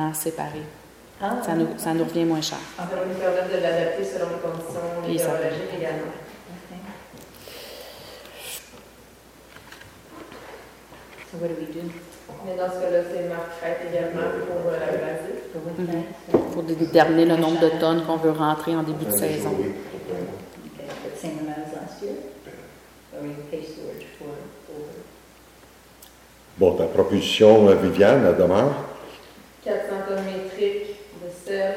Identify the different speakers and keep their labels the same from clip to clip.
Speaker 1: vraiment séparés.
Speaker 2: Ah,
Speaker 1: Ça nous revient moins cher.
Speaker 3: Ça va nous permettre de l'adapter selon les conditions météorologiques également.
Speaker 2: So what do we do?
Speaker 3: Mais dans ce cas-là, c'est marque également pour l'abrasif.
Speaker 1: Pour déterminer le nombre de tonnes qu'on veut rentrer en début de saison.
Speaker 2: Okay, but same amount as last year? Or you pay storage for over?
Speaker 4: Bon, ta proposition, Viviane, elle demeure?
Speaker 3: 400 tonnes métriques de sel,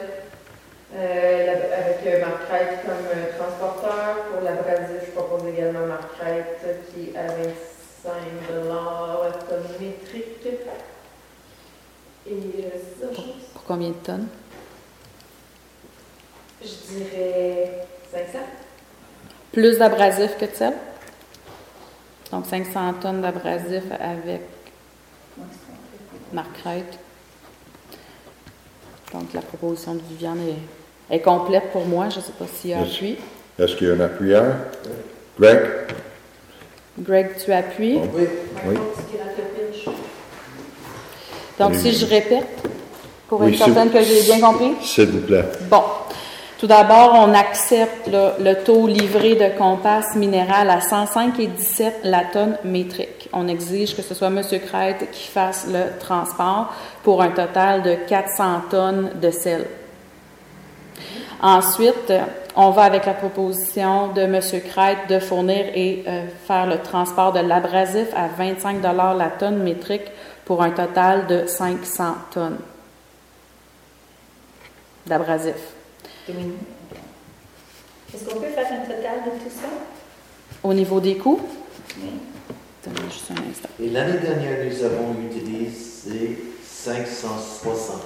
Speaker 3: avec Marcrête comme transporteur. Pour l'abrasif, je propose également Marcrête qui est à 25 la tonne métrique. Et c'est ça, je pense.
Speaker 1: Pour combien de tonnes?
Speaker 3: Je dirais 500.
Speaker 1: Plus d'abrasif que de sel. Donc 500 tonnes d'abrasif avec Marcrête. Donc la proposition de Viviane est complète pour moi. Je ne sais pas s'il y a appui.
Speaker 4: Est-ce qu'il y a un appuyeur? Greg?
Speaker 1: Greg, tu appuies.
Speaker 4: Oui. Oui.
Speaker 1: Donc si je répète, pour
Speaker 4: Oui,
Speaker 1: être certaine que j'ai bien compris.
Speaker 4: S'il vous plaît.
Speaker 1: Bon. Tout d'abord, on accepte le taux livré de compas minéral à 105,17 la tonne métrique. On exige que ce soit M. Crête qui fasse le transport pour un total de 400 tonnes de sel. Ensuite, on va avec la proposition de M. Crête de fournir et faire le transport de l'abrasif à 25 $ la tonne métrique pour un total de 500 tonnes d'abrasif.
Speaker 2: Est-ce qu'on peut faire un total de tout ça?
Speaker 1: Au niveau des coûts,
Speaker 2: Oui.
Speaker 1: attendez juste un instant.
Speaker 5: Et l'année dernière, nous avons utilisé 560.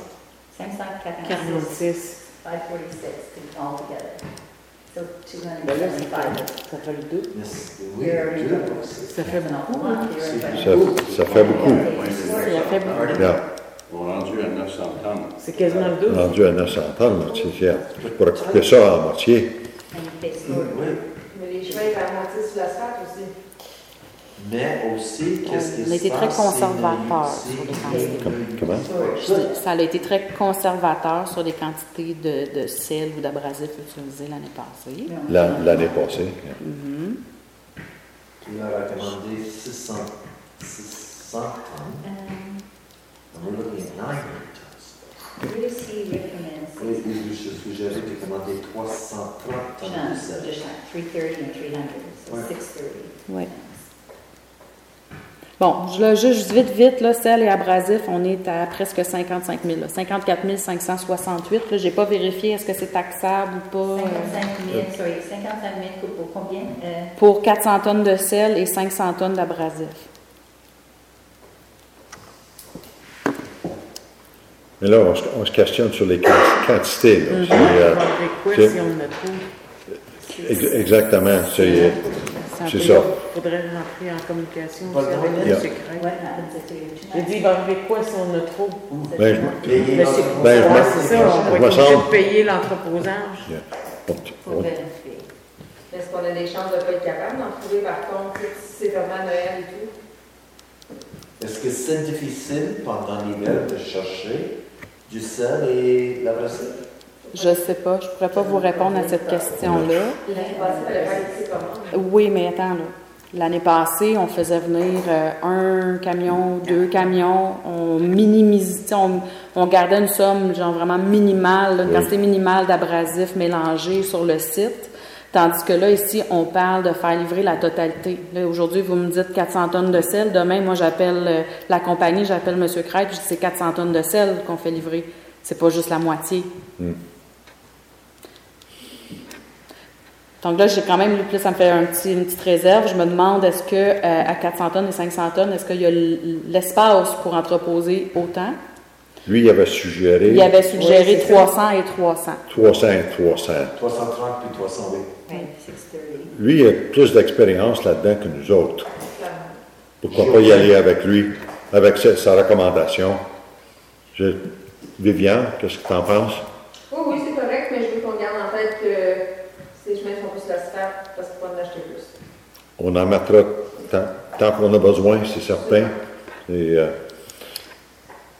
Speaker 2: 546. 546 altogether. So
Speaker 6: Ben là,
Speaker 2: 275.
Speaker 6: ça fait le double.
Speaker 5: Oui, deux.
Speaker 6: Ça fait beaucoup.
Speaker 4: Ça fait beaucoup.
Speaker 1: Ça fait beaucoup.
Speaker 4: Bien.
Speaker 7: On est rendu à 900 tonnes.
Speaker 6: C'est quasiment le double.
Speaker 4: Rendu à 900 tonnes, c'est fier. Je pourrais couper ça en moitié.
Speaker 2: And you pay storage.
Speaker 5: Oui.
Speaker 3: Mais les chemins étaient à moitié sur l'asphalte aussi.
Speaker 5: Mais aussi, qu'est-ce qui se passe?
Speaker 1: On a été très conservateur
Speaker 5: c'est
Speaker 1: sur les
Speaker 5: aussi-
Speaker 1: quantités.
Speaker 4: Comment?
Speaker 1: Je dis, ça a été très conservateur sur les quantités de sel ou d'abrasif utilisés l'année passée.
Speaker 4: L'année passée.
Speaker 5: Il a recommandé 600 tonnes. On est looking at 900 tonnes.
Speaker 2: UC recommends
Speaker 5: Oui, je suggérais de commander 330 tonnes de sel.
Speaker 2: 330 and 300, so
Speaker 5: Ouais.
Speaker 2: 630.
Speaker 1: Ouais. Bon, je le juge vite, là, sel et abrasif, on est à presque 55 000, là, 54 568. Je n'ai pas vérifié, est-ce que c'est taxable ou pas?
Speaker 2: 55 000 pour combien?
Speaker 1: Pour 400 tonnes de sel et 500 tonnes d'abrasif.
Speaker 4: Mais là, on se questionne sur les quantités. Là.
Speaker 6: On
Speaker 4: C'est,
Speaker 6: va quoi
Speaker 4: c'est-
Speaker 6: si on le trouve?
Speaker 4: exactement. C'est
Speaker 6: Il
Speaker 4: ça.
Speaker 6: faudrait rentrer en communication
Speaker 5: Pas
Speaker 6: aussi
Speaker 5: le
Speaker 6: avec
Speaker 5: temps.
Speaker 6: le
Speaker 4: Yeah.
Speaker 6: secret.
Speaker 2: What happens if you're
Speaker 6: J'ai dit, il va arriver quoi si on le trouve?
Speaker 4: Ben, je
Speaker 5: Payer
Speaker 6: Mais
Speaker 5: notre-
Speaker 6: c'est
Speaker 4: ben, je
Speaker 6: ouais,
Speaker 4: me-
Speaker 6: c'est ça, on va
Speaker 4: je me
Speaker 6: être obligé
Speaker 4: semble-
Speaker 6: de payer l'entreposage.
Speaker 2: pour vérifier.
Speaker 3: Est-ce qu'on a des chances de ne pas être capable d'en trouver par contre si c'est vraiment Noël et tout?
Speaker 5: Est-ce que c'est difficile pendant l'hiver de chercher du sel et la recette?
Speaker 1: Je ne sais pas, je ne pourrais pas vous répondre à cette question-là.
Speaker 3: L'année passée, elle avait été comment?
Speaker 1: Oui, mais attends, là. L'année passée, on faisait venir un camion, 2 camions, on minimisait, on gardait une somme genre vraiment minimale, là, une
Speaker 4: Oui.
Speaker 1: quantité minimale d'abrasifs mélangés sur le site. Tandis que là, ici, on parle de faire livrer la totalité. Là, aujourd'hui, vous me dites 400 tonnes de sel. Demain, moi, j'appelle la compagnie, j'appelle M. Crête, je dis c'est 400 tonnes de sel qu'on fait livrer. C'est pas juste la moitié. Donc là, j'ai quand même, plus ça me fait une petite réserve. Je me demande, est-ce que à 400 tonnes et 500 tonnes, est-ce qu'il y a l'espace pour entreposer autant?
Speaker 4: Lui, il avait suggéré
Speaker 1: Il avait suggéré
Speaker 3: Oui, c'est
Speaker 1: 300 et 300.
Speaker 4: 300 et 300.
Speaker 5: 330 puis 308.
Speaker 2: Right, 630.
Speaker 4: Lui, il a plus d'expérience là-dedans que nous autres. Pourquoi pas y aller avec lui, avec sa recommandation? Viviane, qu'est-ce que tu en penses?
Speaker 3: Oui, c'est correct, mais je veux qu'on garde en tête que ces chemins sont plus l'asphalte parce qu'il faut en acheter plus.
Speaker 4: On en mettra tant qu'on a besoin, c'est certain. Et,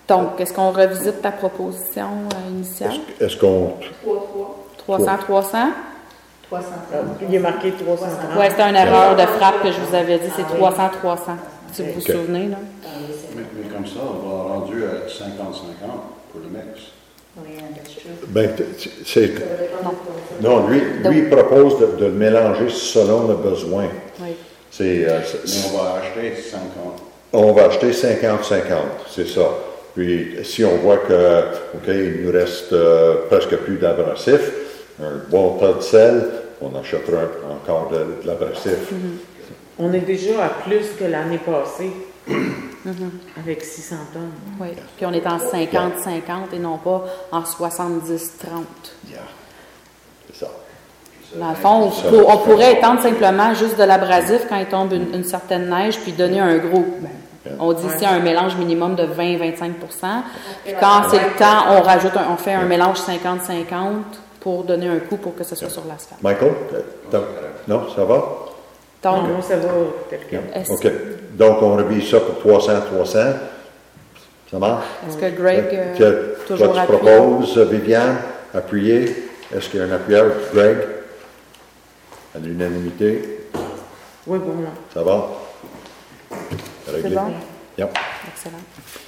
Speaker 1: Donc, est-ce qu'on revisite ta proposition initiale?
Speaker 4: Est-ce qu'on...
Speaker 3: 3-3.
Speaker 1: 300?
Speaker 2: 330.
Speaker 6: Il est marqué 330.
Speaker 1: Oui, c'était une erreur de frappe que je vous avais dit, c'est 300, si vous vous
Speaker 4: Ok.
Speaker 1: souvenez. Là.
Speaker 7: Mais comme ça, on va rendu à 50-50 pour le mix.
Speaker 2: Oui, that's true.
Speaker 4: Ben, c'est...
Speaker 3: Ça va dépendre de ton-
Speaker 4: Non, lui il propose de le mélanger selon le besoin.
Speaker 1: Oui.
Speaker 4: C'est...
Speaker 7: Mais on va acheter 50.
Speaker 4: on va acheter 50-50, c'est ça. Puis, si on voit que, OK, il nous reste presque plus d'abrasif, un bon tas de sel, on achètera encore de l'abrasif.
Speaker 6: On est déjà à plus que l'année passée, avec 600 tonnes.
Speaker 1: Oui. Puis on est en 50-50 et non pas en 70-30.
Speaker 4: Yeah. C'est ça.
Speaker 1: Dans le fond, on pourrait étendre simplement juste de l'abrasif quand il tombe une certaine neige, puis donner un gros. On dit ici un mélange minimum de 20-25 Puis quand c'est le temps, on fait un mélange 50-50 pour donner un coup pour que ce soit sur l'asphalte.
Speaker 4: Michael, non, ça va?
Speaker 1: Donc,
Speaker 6: Non, ça va tel quel.
Speaker 1: est-ce
Speaker 4: OK. Donc, on revise ça pour 300. Ça marche?
Speaker 1: est-ce que Greg
Speaker 4: Toi,
Speaker 1: toujours
Speaker 4: tu
Speaker 1: appuie?
Speaker 4: proposes, Viviane, appuyer. Est-ce qu'il y a un appuyeur? Greg? À l'unanimité?
Speaker 6: Oui, bon, non.
Speaker 4: Ça va?
Speaker 1: C'est
Speaker 4: Réglé.
Speaker 1: bon?
Speaker 4: Yep.
Speaker 1: Excellent.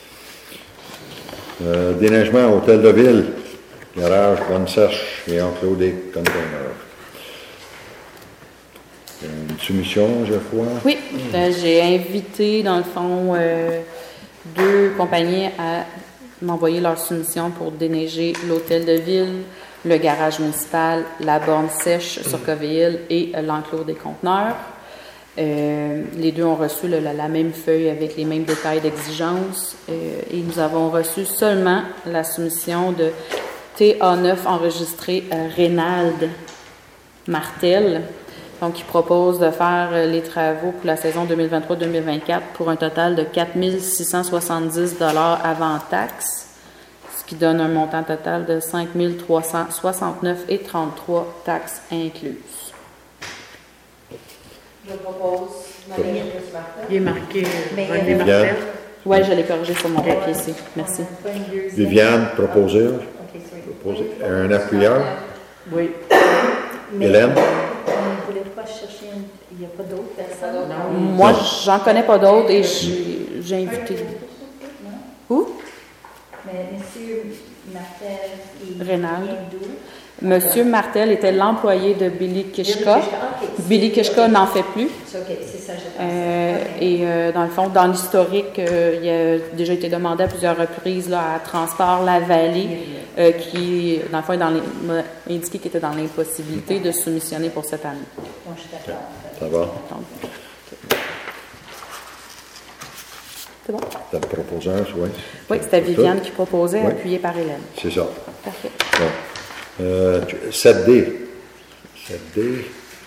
Speaker 4: Déneigement, hôtel de ville, garage, bonne sèche et enclos des containers. Une soumission, Geoffroy?
Speaker 1: Oui, j'ai invité, dans le fond, 2 compagnies à m'envoyer leur soumission pour déneiger l'hôtel de ville, le garage municipal, la borne sèche sur Coville et l'enclos des conteneurs. Les 2 ont reçu la même feuille avec les mêmes détails d'exigence et nous avons reçu seulement la soumission de TA9 enregistré Reynald Martel. Donc, il propose de faire les travaux pour la saison 2023-2024 pour un total de 4 670 $ avant taxes, ce qui donne un montant total de 5 369,33 taxes incluses.
Speaker 3: Je propose Marie-Hélène Martin.
Speaker 6: Il est marqué
Speaker 2: Mais,
Speaker 6: René
Speaker 4: Viviane?
Speaker 6: Martel.
Speaker 1: Oui, je l'ai corrigé sur mon papier ici. Merci.
Speaker 4: Viviane, proposer.
Speaker 2: OK, sorry.
Speaker 4: Proposer. Un appuyeur.
Speaker 6: Oui.
Speaker 2: Mais
Speaker 4: Hélène?
Speaker 2: On ne voulait pas chercher, il n'y a pas d'autres personnes?
Speaker 1: Moi, j'en connais pas d'autres et j'ai invité. Où?
Speaker 2: Mais monsieur Martel et
Speaker 1: Reynald.
Speaker 2: d'où?
Speaker 1: Monsieur Martel était l'employé de Billy Kishka.
Speaker 2: OK,
Speaker 1: Billy Kishka n'en fait plus.
Speaker 2: c'est OK, c'est ça, je pense.
Speaker 1: Et dans le fond, dans l'historique, il a déjà été demandé à plusieurs reprises là, à Transport La Vallée, qui, dans le fond, m'a indiqué qu'il était dans l'impossibilité de soumissionner pour cette année.
Speaker 2: Moi, je suis d'accord.
Speaker 4: Ça va?
Speaker 1: Donc, c'est bon?
Speaker 4: T'as le proposeur, oui.
Speaker 1: Oui, c'était Viviane qui proposait,
Speaker 4: Oui.
Speaker 1: appuyée par Hélène.
Speaker 4: C'est ça.
Speaker 1: Parfait.
Speaker 4: Bon. 7D. 7D.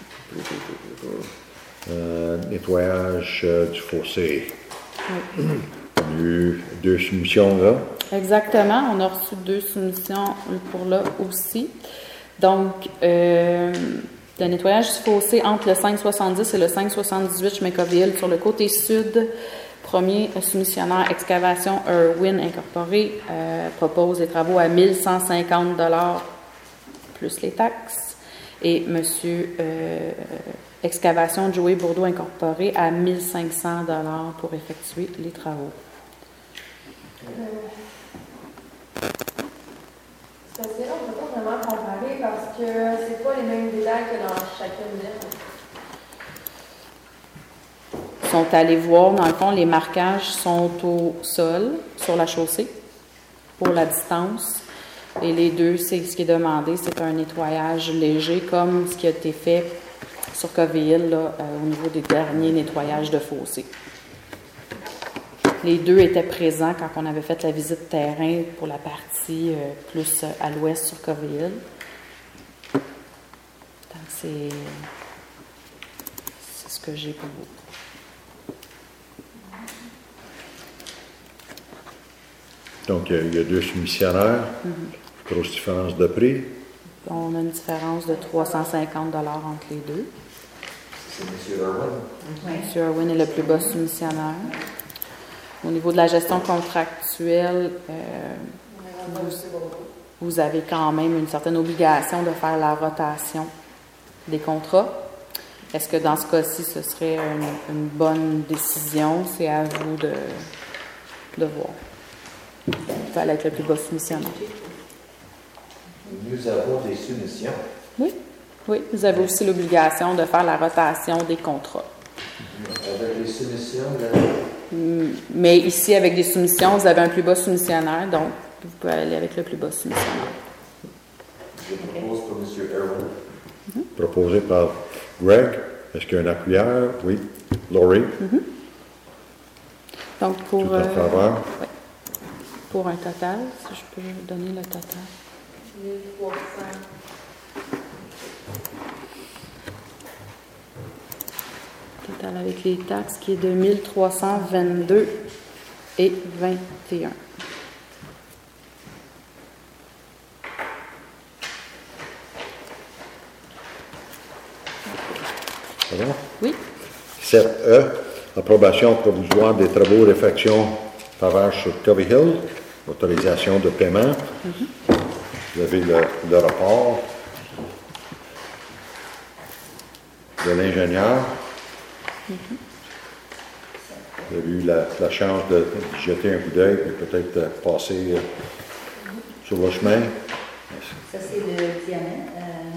Speaker 4: Nettoyage du fossé.
Speaker 1: Oui.
Speaker 4: On a eu 2 soumissions là.
Speaker 1: Exactement. On a reçu 2 soumissions pour là aussi. Donc, le nettoyage du fossé entre le 570 et le 578 Schmeckoville sur le côté sud. Premier soumissionnaire Excavation Irwin Incorporé propose les travaux à 1 150 $ plus les taxes. Et Monsieur Excavation Joey Bourdeau Incorporé à 1 500 $ pour effectuer les travaux.
Speaker 3: C'est assez long, on ne peut pas vraiment comparer parce que c'est pas les mêmes détails que dans chacune d'elles.
Speaker 1: Ils sont allés voir, dans le fond, les marquages sont au sol, sur la chaussée, pour la distance. Et les 2, c'est ce qui est demandé, c'est un nettoyage léger, comme ce qui a été fait sur Coville, là, au niveau des derniers nettoyages de fossés. Les 2 étaient présents quand on avait fait la visite terrain pour la partie plus à l'ouest sur Coville. Donc, c'est ce que j'ai pour vous.
Speaker 4: Donc, il y a 2 soumissionnaires. Grosse différence de prix.
Speaker 1: On a une différence de 350 $ entre les 2.
Speaker 5: C'est M. Irwin.
Speaker 1: M. Irwin est le plus bas soumissionnaire. Au niveau de la gestion contractuelle, vous avez quand même une certaine obligation de faire la rotation des contrats. Est-ce que dans ce cas-ci, ce serait une bonne décision? C'est à vous de voir. Vous pouvez aller avec le plus bas soumissionnaire.
Speaker 5: Nous avons des soumissions.
Speaker 1: Oui, vous avez aussi l'obligation de faire la rotation des contrats.
Speaker 5: Avec les soumissions,
Speaker 1: Mais ici, avec des soumissions, vous avez un plus bas soumissionnaire, donc vous pouvez aller avec le plus bas soumissionnaire.
Speaker 5: je propose pour M. Irwin.
Speaker 4: Proposé par Greg. Est-ce qu'il y a un appuyeur? Oui. Laurie?
Speaker 1: Donc, pour,
Speaker 4: Tout en faveur?
Speaker 1: pour un total, si je peux donner le total.
Speaker 3: 1300.
Speaker 1: Total avec les taxes qui est de 1322 et 21.
Speaker 4: Pardon?
Speaker 1: Oui.
Speaker 4: 7E, approbation provisoire des travaux de réfection pavage sur Covey Hill, autorisation de paiement. Vous avez le rapport de l'ingénieur. Vous avez eu la chance de jeter un coup d'œil et peut-être passer sur le chemin.
Speaker 2: Ça, c'est le diamètre.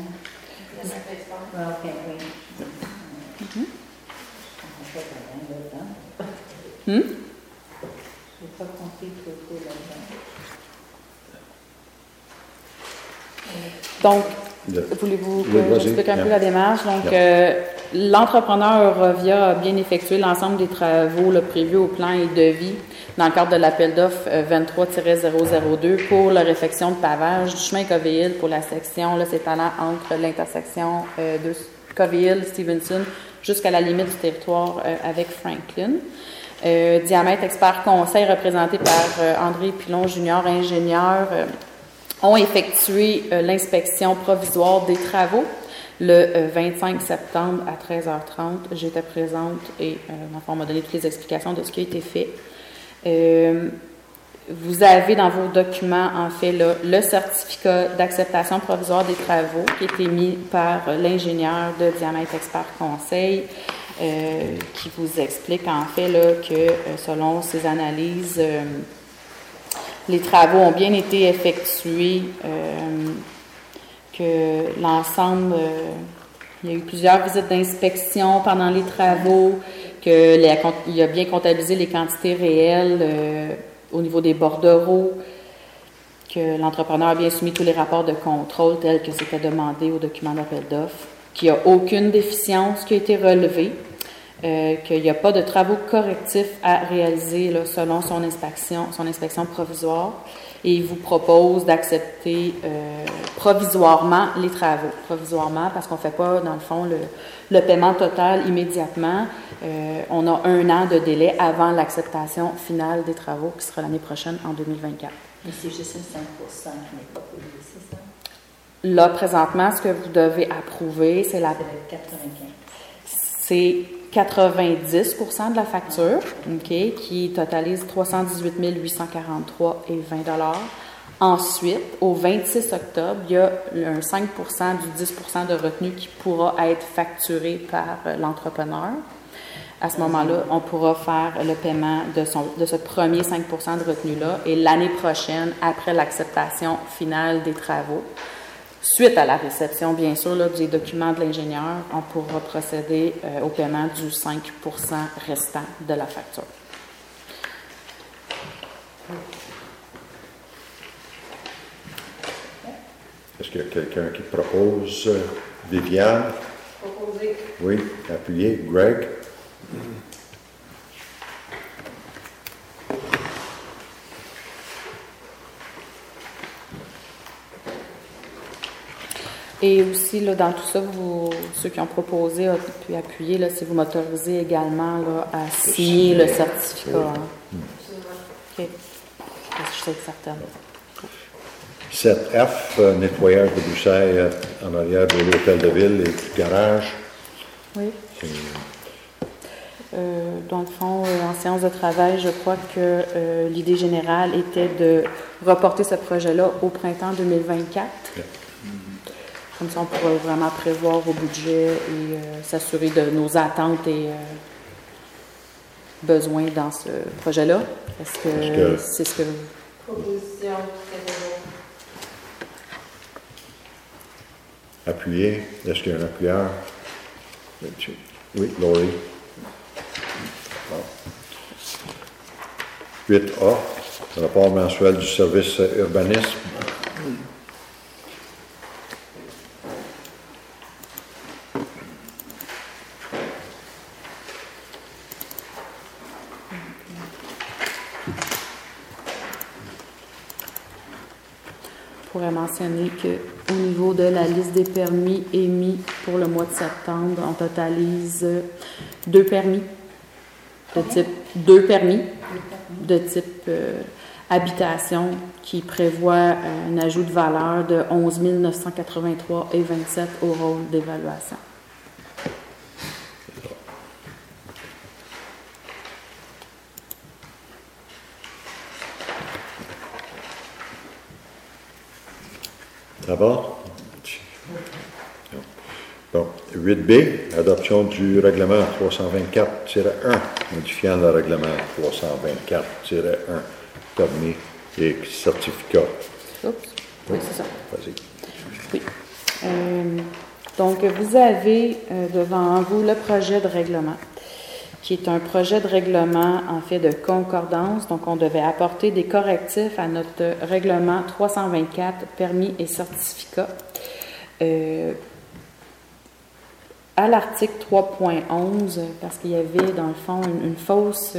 Speaker 2: Ah, OK, oui. En fait, rien là-dedans. Je n'ai pas compris trop là-dedans.
Speaker 1: Donc, voulez-vous
Speaker 4: Oui,
Speaker 1: que
Speaker 4: vas-y.
Speaker 1: j'explique un peu
Speaker 4: Yeah.
Speaker 1: la démarche? Donc, l'entrepreneur Eurovia a bien effectué l'ensemble des travaux prévus au plan et devis dans le cadre de l'appel d'offres 23-002 pour la réfection de pavage du chemin Covey Hill pour la section s'étalant entre l'intersection de Covey Hill, Stevenson, jusqu'à la limite du territoire avec Franklin. Diamètre Expert Conseil, représenté par André Pilon Junior, ingénieur, ont effectué l'inspection provisoire des travaux le 25 septembre à 13h30. J'étais présente et on m'a donné toutes les explications de ce qui a été fait. Vous avez dans vos documents, en fait, là, le certificat d'acceptation provisoire des travaux qui a été mis par l'ingénieur de Diamètre Expert Conseil, qui vous explique, en fait, là, que selon ses analyses, les travaux ont bien été effectués, que l'ensemble, il y a eu plusieurs visites d'inspection pendant les travaux, qu'il a bien comptabilisé les quantités réelles au niveau des bordereaux, que l'entrepreneur a bien soumis tous les rapports de contrôle tels que c'était demandé au document d'appel d'offres, qu'il n'y a aucune déficience qui a été relevée, qu'il n'y a pas de travaux correctifs à réaliser là, selon son inspection provisoire, et il vous propose d'accepter provisoirement les travaux. Provisoirement, parce qu'on ne fait pas, dans le fond, le paiement total immédiatement. On a 1 an de délai avant l'acceptation finale des travaux, qui sera l'année prochaine, en 2024.
Speaker 2: Mais c'est juste le 5% qui n'est pas payé, c'est ça?
Speaker 1: Là, présentement, ce que vous devez approuver, c'est
Speaker 2: C'est le 95.
Speaker 1: c'est 90% de la facture, OK, qui totalise 318 843 et 20 $. Ensuite, au 26 octobre, il y a un 5% du 10% de retenue qui pourra être facturé par l'entrepreneur. À ce moment-là, on pourra faire le paiement de ce premier 5% de retenue-là. Et l'année prochaine, après l'acceptation finale des travaux, suite à la réception, bien sûr, là, des documents de l'ingénieur, on pourra procéder au paiement du 5% restant de la facture.
Speaker 4: Est-ce qu'il y a quelqu'un qui propose? Viviane?
Speaker 3: Proposé.
Speaker 4: Oui. Appuyé. Greg?
Speaker 1: Et aussi, là, dans tout ça, ceux qui ont proposé ont pu appuyer, là, si vous m'autorisez également là, à signer le certificat. Hein. OK. Je suis certaine.
Speaker 4: 7F, nettoyage de broussailles en arrière de l'hôtel de ville et du garage.
Speaker 1: Oui. Dans le fond, en séance de travail, je crois que l'idée générale était de reporter ce projet-là au printemps 2024. Comme ça, on pourra vraiment prévoir au budget et s'assurer de nos attentes et besoins dans ce projet-là. Est-ce que c'est ce que...
Speaker 3: Proposition, c'est toujours.
Speaker 4: Appuyer. Est-ce qu'il y a un appuyeur? Oui, Laurie. Bon. 8A, rapport mensuel du service urbanisme.
Speaker 1: Je pourrais mentionner qu'au niveau de la liste des permis émis pour le mois de septembre, on totalise 2 permis de type habitation qui prévoit un ajout de valeur de 11 983 et 27 au rôle d'évaluation.
Speaker 4: D'abord? Bon. 8B, adoption du règlement 324-1, modifiant le règlement 324-1, permis et certificat.
Speaker 1: Oups. Oui, c'est ça.
Speaker 4: Vas-y.
Speaker 1: Oui. Donc, vous avez devant vous le projet de règlement, qui est un projet de règlement en fait de concordance. Donc, on devait apporter des correctifs à notre règlement 324, permis et certificats. À l'article 3.11, parce qu'il y avait dans le fond une fausse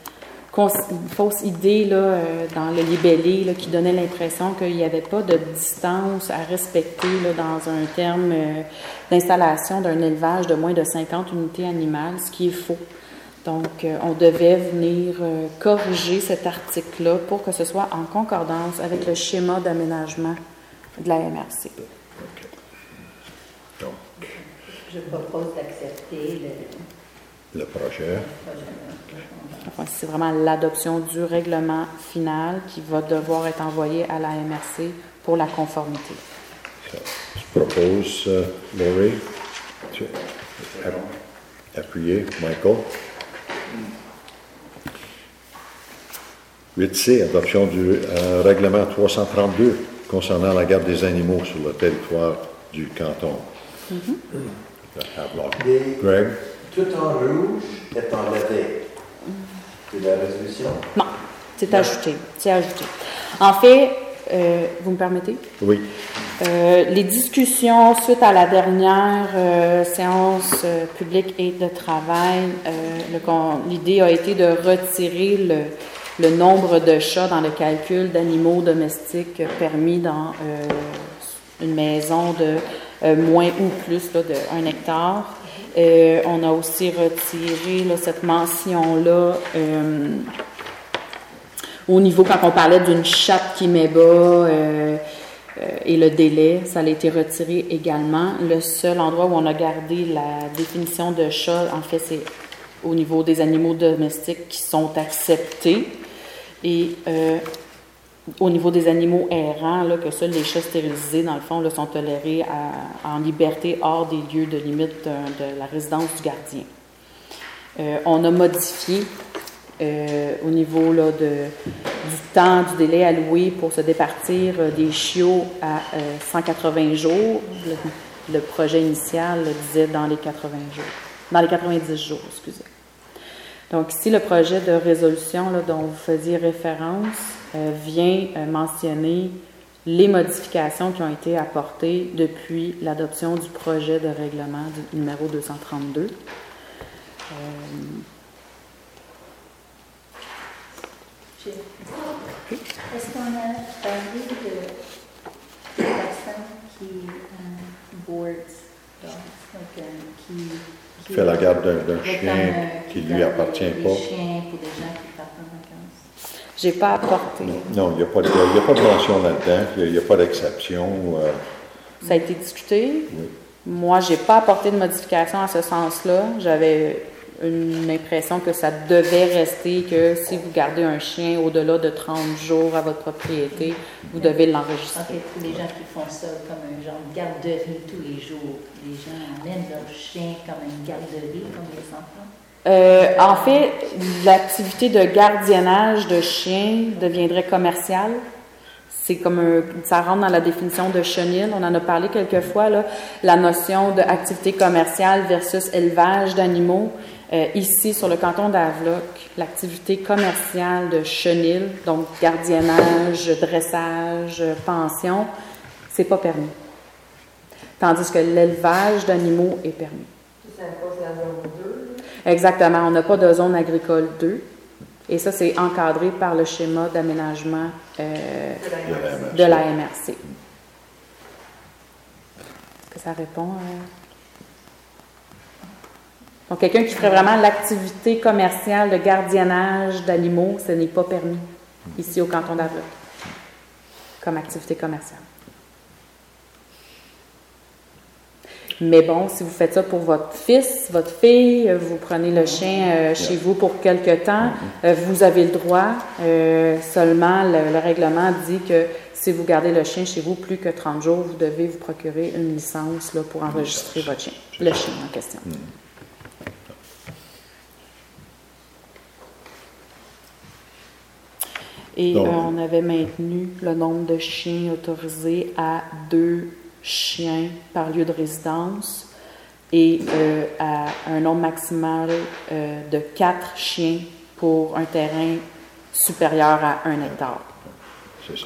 Speaker 1: idée là, dans le libellé là, qui donnait l'impression qu'il n'y avait pas de distance à respecter là, dans un terme d'installation d'un élevage de moins de 50 unités animales, ce qui est faux. Donc, on devait venir corriger cet article-là pour que ce soit en concordance avec le schéma d'aménagement de la MRC.
Speaker 4: Donc,
Speaker 2: Je propose d'accepter
Speaker 4: le projet.
Speaker 1: Enfin, c'est vraiment l'adoption du règlement final qui va devoir être envoyé à la MRC pour la conformité.
Speaker 4: Je propose, Laurie, appuyer, Michael. 8C, adoption du règlement 332 concernant la garde des animaux sur le territoire du canton. Greg?
Speaker 5: Tout en rouge est enlevé. C'est la résolution?
Speaker 1: Non, c'est ajouté. C'est ajouté. En fait, vous me permettez?
Speaker 4: Oui.
Speaker 1: Les discussions suite à la dernière séance publique et de travail, l'idée a été de retirer le nombre de chats dans le calcul d'animaux domestiques permis dans une maison de moins ou plus là, de 1 hectare. On a aussi retiré là, cette mention-là au niveau, quand on parlait d'une chatte qui met bas et le délai, ça a été retiré également. Le seul endroit où on a gardé la définition de chat, en fait, c'est au niveau des animaux domestiques qui sont acceptés. Et au niveau des animaux errants, là, que seuls les chats stérilisés, dans le fond, là, sont tolérés en liberté hors des lieux de limite de la résidence du gardien. On a modifié au niveau là, du temps, du délai alloué pour se départir des chiots à 180 jours. Le projet initial disait dans les 80 jours. Dans les 90 jours, excusez. Donc ici, le projet de résolution là, dont vous faisiez référence vient mentionner les modifications qui ont été apportées depuis l'adoption du projet de règlement du numéro 232.
Speaker 2: Est-ce qu'on a parlé de personnes qui boards, donc, qui
Speaker 4: fait la garde d'un chien qui ne lui appartient
Speaker 2: des
Speaker 4: pas.
Speaker 2: chiens pour des gens qui partent en vacances?
Speaker 1: J'ai pas apporté.
Speaker 4: Non, il n'y a pas de mention là-dedans, il n'y a pas d'exception.
Speaker 1: Ça a été discuté.
Speaker 4: Oui.
Speaker 1: Moi, j'ai pas apporté de modification à ce sens-là. J'avais une impression que ça devait rester, que si vous gardez un chien au-delà de 30 jours à votre propriété, vous devez
Speaker 2: En
Speaker 1: l'enregistrer.
Speaker 2: fait, pour les gens qui font ça comme un genre de garderie tous les jours, les gens amènent leur chien comme une garderie, comme les enfants.
Speaker 1: En fait, l'activité de gardiennage de chien deviendrait commerciale. C'est comme ça rentre dans la définition de chenil. On en a parlé quelques fois, là, la notion d'activité commerciale versus élevage d'animaux. Ici, sur le canton d'Havelock, l'activité commerciale de chenil, donc gardiennage, dressage, pension, c'est pas permis. Tandis que l'élevage d'animaux est permis.
Speaker 3: Ça impose la zone 2.
Speaker 1: Exactement. On n'a pas de zone agricole 2. Et ça, c'est encadré par le schéma d'aménagement de la MRC. Est-ce que ça répond? Donc, quelqu'un qui ferait vraiment l'activité commerciale de gardiennage d'animaux, ce n'est pas permis ici au canton d'Havelock comme activité commerciale. Mais bon, si vous faites ça pour votre fils, votre fille, vous prenez le chien chez vous pour quelque temps, vous avez le droit. Seulement, le règlement dit que si vous gardez le chien chez vous plus que 30 jours, vous devez vous procurer une licence là, pour enregistrer votre chien, le chien en question. Et on avait maintenu le nombre de chiens autorisés à 2 chiens par lieu de résidence et à un nombre maximal de 4 chiens pour un terrain supérieur à 1 hectare.
Speaker 4: C'est ça.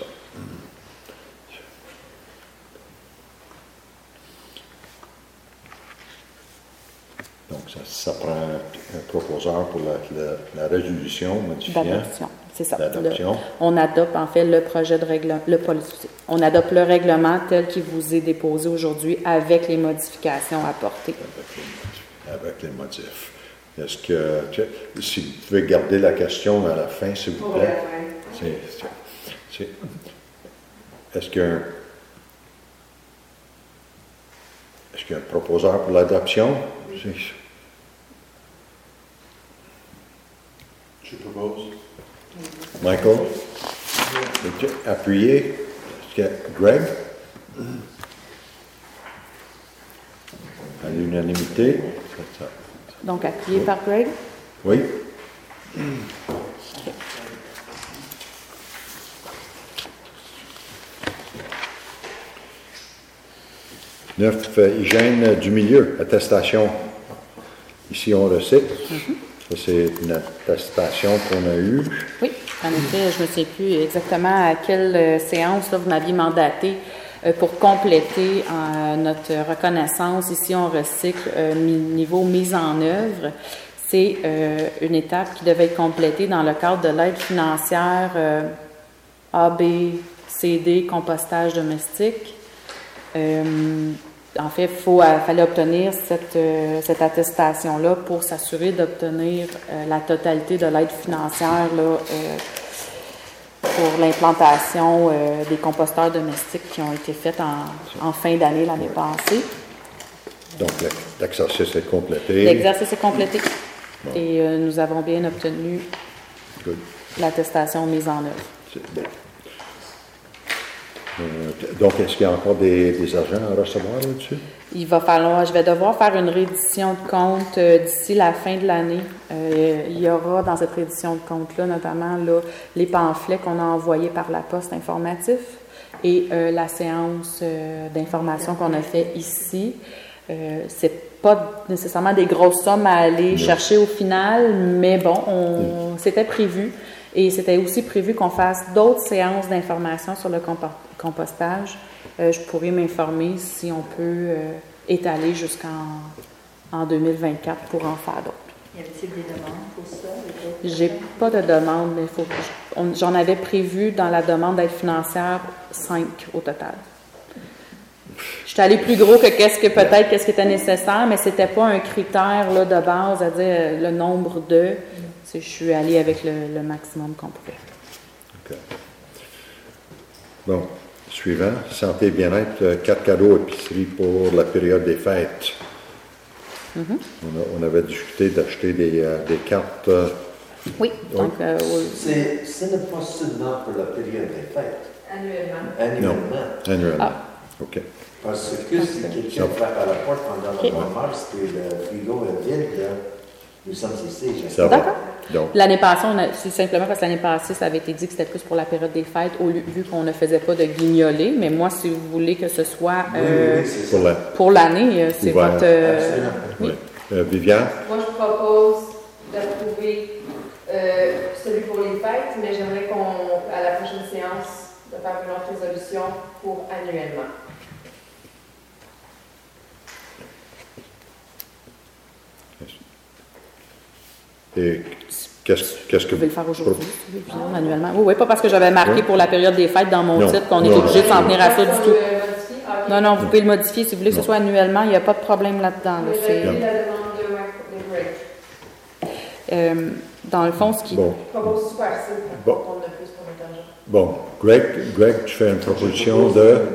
Speaker 4: Donc, ça prend un proposeur pour la résolution modifiant.
Speaker 1: D'adoption, c'est ça.
Speaker 4: D'adoption.
Speaker 1: On adopte en fait le projet de règlement, on adopte le règlement tel qu'il vous est déposé aujourd'hui avec les modifications apportées.
Speaker 4: Avec les motifs. Est-ce que, si vous pouvez garder la question à la fin, s'il vous plaît. Est-ce qu'il y a un proposeur pour l'adoption?
Speaker 7: Je propose.
Speaker 4: Michael? Appuyé. Est-ce que Greg? À l'unanimité?
Speaker 1: Donc, appuyé par Greg.
Speaker 4: Oui. 9, hygiène du milieu, attestation. Ici, on le cite. Ça, c'est une attestation qu'on a eue.
Speaker 1: Oui, en effet, je ne me souviens plus exactement à quelle séance là, vous m'aviez mandaté pour compléter notre reconnaissance. Ici, on recycle niveau mise en œuvre. C'est une étape qui devait être complétée dans le cadre de l'aide financière ABCD compostage domestique. En fait, fallait obtenir cette attestation-là pour s'assurer d'obtenir la totalité de l'aide financière là, pour l'implantation des composteurs domestiques qui ont été faits en fin d'année l'année passée.
Speaker 4: Donc, l'exercice est complété.
Speaker 1: L'exercice est complété.
Speaker 4: Bon.
Speaker 1: Et nous avons bien obtenu l'attestation mise en œuvre.
Speaker 4: C'est bon. Donc, est-ce qu'il y a encore des argents à recevoir là-dessus?
Speaker 1: Je vais devoir faire une réédition de compte d'ici la fin de l'année. Il y aura dans cette réédition de compte-là, notamment là, les pamphlets qu'on a envoyés par la poste informatif et la séance d'information qu'on a fait ici. C'est pas nécessairement des grosses sommes à aller chercher au final, mais bon, c'était prévu. Et c'était aussi prévu qu'on fasse d'autres séances d'information sur le compostage. Je pourrais m'informer si on peut étaler jusqu'en 2024 pour en faire d'autres.
Speaker 2: Y avait-il des demandes pour ça?
Speaker 1: J'ai pas de demande, mais j'en avais prévu dans la demande d'aide financière 5 au total. Je suis allée plus gros que qu'est-ce qui était nécessaire, mais c'était pas un critère là, de base à dire le nombre de. Je suis allée avec le maximum qu'on pouvait.
Speaker 4: OK. Bon, suivant. Santé et bien-être, 4 cadeaux épicerie pour la période des fêtes. On avait discuté d'acheter des cartes.
Speaker 1: Oui, donc,
Speaker 5: Ce n'est pas seulement pour la période des fêtes.
Speaker 3: Annuellement.
Speaker 4: Annuellement.
Speaker 1: Ah.
Speaker 4: OK.
Speaker 5: Parce que si quelqu'un frappe à la porte pendant le mois de mars et le frigo est vide, là, nous sommes ici.
Speaker 4: Ça va.
Speaker 1: D'accord.
Speaker 4: Donc,
Speaker 1: L'année passée, c'est simplement parce que l'année passée, ça avait été dit que c'était plus pour la période des fêtes, vu qu'on ne faisait pas de guignolés. Mais moi, si vous voulez que ce soit
Speaker 5: c'est ça.
Speaker 4: pour
Speaker 1: l'année, c'est
Speaker 4: Ouvert.
Speaker 1: votre...
Speaker 5: Absolument.
Speaker 1: oui.
Speaker 4: Viviane?
Speaker 3: Moi, je propose d'approuver celui pour les fêtes, mais j'aimerais à la prochaine séance, de faire une autre résolution pour annuellement.
Speaker 4: Et qu'est-ce que
Speaker 1: Vous pouvez le faire aujourd'hui, annuellement. Oui, pas parce que j'avais marqué pour la période des fêtes dans mon titre qu'on est obligé de s'en tenir à ça du tout. Non, vous pouvez le modifier si vous voulez que ce soit annuellement, il n'y a pas de problème là-dedans. Là.
Speaker 3: J'ai la demande de Greg.
Speaker 1: Dans le fond, ce qui...
Speaker 4: Bon.
Speaker 3: Je propose super simple,
Speaker 4: Bon.
Speaker 3: on a plus pour notre argent.
Speaker 4: Bon, Greg, tu fais une proposition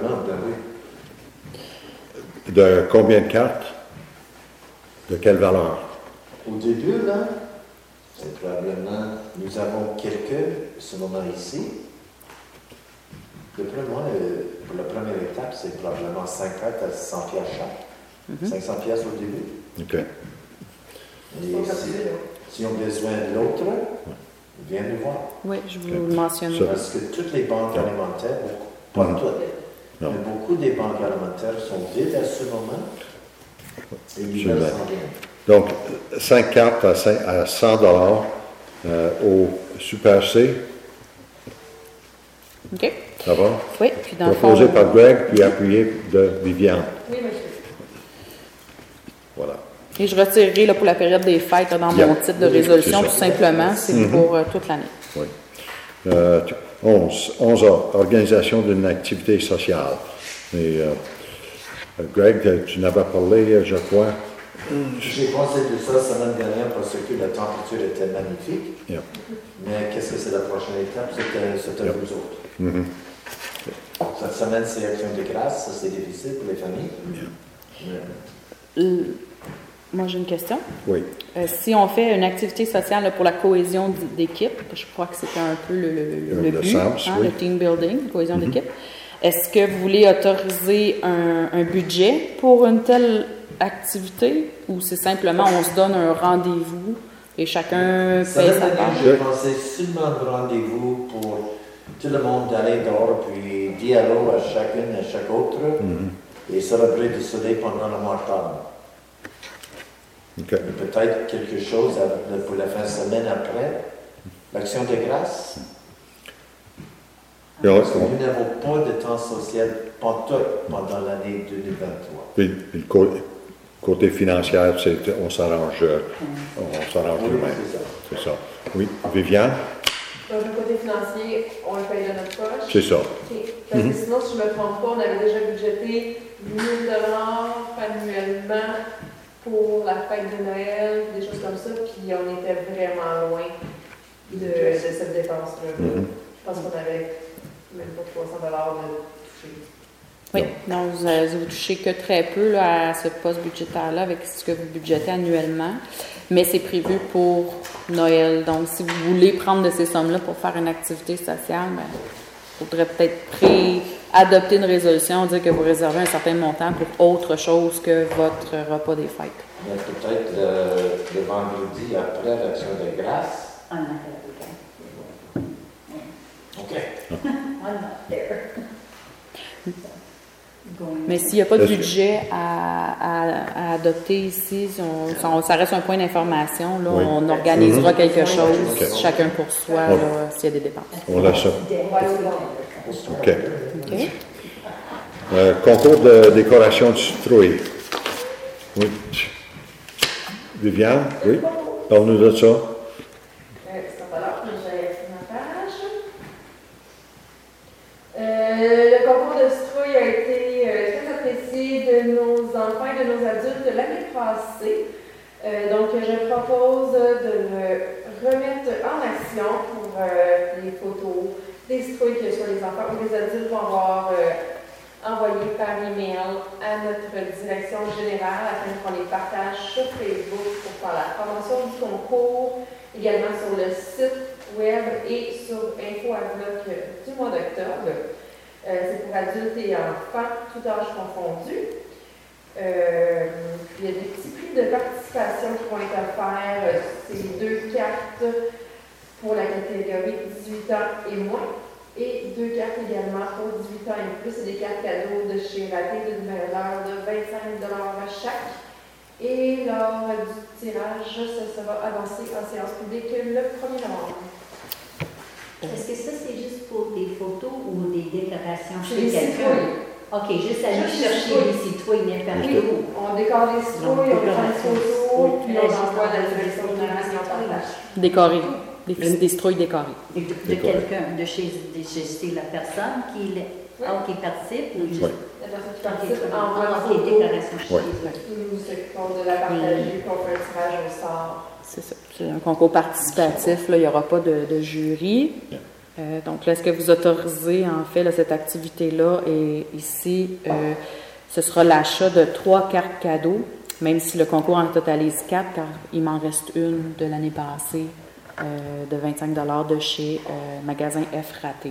Speaker 4: de combien de cartes? De quelle valeur?
Speaker 5: Au début, là, c'est probablement, nous avons quelques, ce moment ici. D'après moi, pour la première étape, c'est probablement 5 cartes à 100 piastres chaque. 500 piastres au début.
Speaker 4: OK.
Speaker 5: Et si on a besoin de l'autre, viens nous voir.
Speaker 1: Oui, je vous le mentionne.
Speaker 5: Parce que toutes les banques alimentaires, pas toutes, mais beaucoup des banques alimentaires sont vides à ce moment. Et ils veulent s'en bien.
Speaker 4: Donc, 5 cartes à 100 au Super C.
Speaker 1: OK.
Speaker 4: Ça va?
Speaker 1: Oui, puis dans le fond...
Speaker 4: Proposé par Greg, puis appuyé de Viviane.
Speaker 3: Oui, monsieur.
Speaker 4: Voilà.
Speaker 1: Et je retirerai là, pour la période des fêtes là, dans mon titre de résolution, tout simplement. C'est pour toute l'année.
Speaker 4: Oui. 11A, organisation d'une activité sociale. Et, Greg, tu n'avais parlé, je crois.
Speaker 5: J'ai pensé de ça la semaine dernière parce que la température était magnifique.
Speaker 4: Yeah.
Speaker 5: Mais qu'est-ce que c'est la prochaine étape? C'était vous autres. Cette semaine, c'est Action de grâce. Ça, c'est difficile pour les familles.
Speaker 1: Moi, j'ai une question.
Speaker 4: Oui.
Speaker 1: Si on fait une activité sociale là, pour la cohésion d'équipe, je crois que c'était un peu le but,
Speaker 4: sens, oui.
Speaker 1: le team building, la cohésion d'équipe. Est-ce que vous voulez autoriser un budget pour une telle activité ou c'est simplement on se donne un rendez-vous et chacun paye sa part?
Speaker 5: J'ai pensé seulement de rendez-vous pour tout le monde d'aller dehors puis dire allô à chacune et à chaque autre et célébrer du soleil pendant le mois d'octobre.
Speaker 4: Okay.
Speaker 5: Et peut-être quelque chose pour la fin de semaine après, l'Action de grâce. Parce que nous n'avons pas de temps social pendant l'année 2023.
Speaker 4: Puis le côté financier, on s'arrange nous-mêmes. C'est ça. Oui, Viviane?
Speaker 3: Donc, le côté financier, on le paye de notre poche.
Speaker 4: C'est ça.
Speaker 3: Okay. Parce que sinon, si je ne me trompe pas, on avait déjà budgété 1 000 $ annuellement pour la fête de Noël, des choses comme ça, puis on était vraiment loin de cette dépense-là. Je pense qu'on avait même pas 300 $ de toucher.
Speaker 1: Oui, non, vous touchez que très peu là, à ce poste budgétaire-là avec ce que vous budgétez annuellement, mais c'est prévu pour Noël. Donc, si vous voulez prendre de ces sommes-là pour faire une activité sociale, il faudrait peut-être adopter une résolution, dire que vous réservez un certain montant pour autre chose que votre repas des fêtes.
Speaker 5: Mais peut-être le vendredi après l'Action de grâce.
Speaker 2: I'm not going to be there.
Speaker 5: OK.
Speaker 2: I'm not there.
Speaker 1: Mais s'il n'y a pas de budget à adopter ici, ça reste un point d'information. Là, on organisera quelque chose, chacun pour soi, s'il y a des dépenses.
Speaker 4: On lâche ça. OK. Concours de décoration de citrouille. Oui. Viviane, oui? Parle-nous de ça.
Speaker 3: Ça va là, j'ai ma page. Le concours de citrouille a été très apprécié de nos enfants et de nos adultes l'année passée. Donc, je propose de le remettre en action pour les photos des citrouilles que soit les enfants ou les adultes vont avoir envoyées par email à notre direction générale afin qu'on les les partage sur Facebook pour faire la promotion du concours, également sur le site web et sur InfoAdbloc du mois d'octobre. C'est pour adultes et enfants, tout âge confondu. Puis il y a des petits prix de participation qui vont être offerts. C'est 2 cartes pour la catégorie 18 ans et moins et 2 cartes également pour 18 ans et plus. C'est des cartes cadeaux de chez Raté d'une valeur de 25 $ chaque. Et lors du tirage, ça sera avancé en séance publique le 1er novembre.
Speaker 2: Est-ce que ça, c'est juste pour des photos ou des décorations
Speaker 3: C'est
Speaker 2: chez
Speaker 3: des
Speaker 2: quelqu'un?
Speaker 3: citrouilles.
Speaker 2: OK, juste aller
Speaker 3: Juste
Speaker 2: chercher
Speaker 3: des
Speaker 2: les citrouilles n'importe
Speaker 3: Oui,
Speaker 2: où.
Speaker 3: on décore les citrouilles, on prend des photos, puis on envoie la direction générale et on partage.
Speaker 1: Décoré. Des citrouilles décorées.
Speaker 2: De quelqu'un, de chez la personne qui participe ou juste...
Speaker 3: La personne qui participe envoie la
Speaker 2: les
Speaker 3: photo.
Speaker 2: décorations chez eux.
Speaker 3: Nous s'occupons de la partager, puis on fait un tirage au sort.
Speaker 1: C'est ça. C'est un concours participatif. Là, il n'y aura pas de jury. Donc là, est-ce que vous autorisez, en fait, là, cette activité-là? Et ici, ce sera l'achat de 3 cartes cadeaux, même si le concours en totalise 4, car il m'en reste une de l'année passée de 25 $ de chez Magasin F Raté.